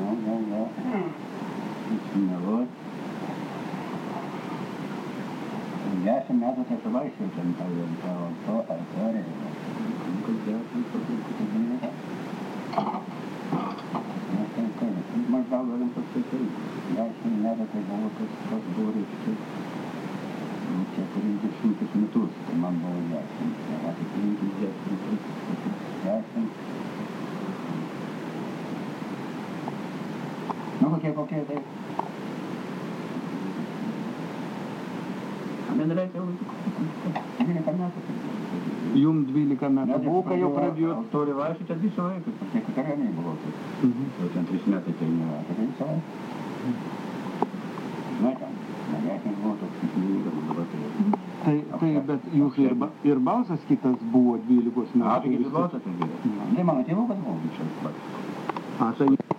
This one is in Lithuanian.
Jo. Išsimeluot. 10 metų tai suvaisiu ten pavyzdžiui savo to ar to reikia. Kas 10 patirti 12. Maždaug galim pasakyti. 10 metų tai buvo kas buvo reiškia. 40 metus, tai man buvo 10. Tai 50 metus. 10. Nu kokie tai. Bendrai jau 12 metų. Jum 12 metų buvo, kai jau pradėjot? Turi vaikščioti ten visą laiką, tiek kariuomenėj buvo. Jau ten 3 metai tai nėra, tai visą laiką. Na ten, nesant buvo toks įsivykas, dabar tai. Tai, bet jūsų ir balsas kitas buvo 12 metų. Kitas balsas tai buvo. Tai mano tėvukas buvo, čia pats. Tai